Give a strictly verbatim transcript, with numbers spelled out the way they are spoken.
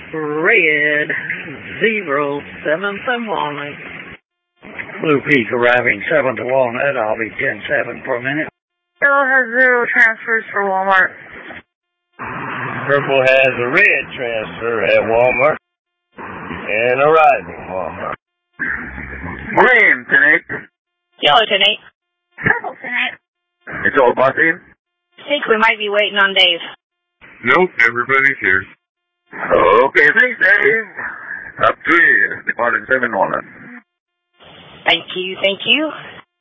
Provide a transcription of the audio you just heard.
Red zero seven to Walnut. Blue Peak arriving seven to Walnut. I'll be ten seven for a minute. Yellow has zero transfers for Walmart. Purple has a red transfer at Walmart and arriving Walmart. Green, ten eight. Yellow, ten eight. Purple, ten eight. It's all busting? Think we might be waiting on Dave. Nope, everybody's here. Okay, thanks, Dave. Up to you. Departing seven Walnut. Thank you, thank you.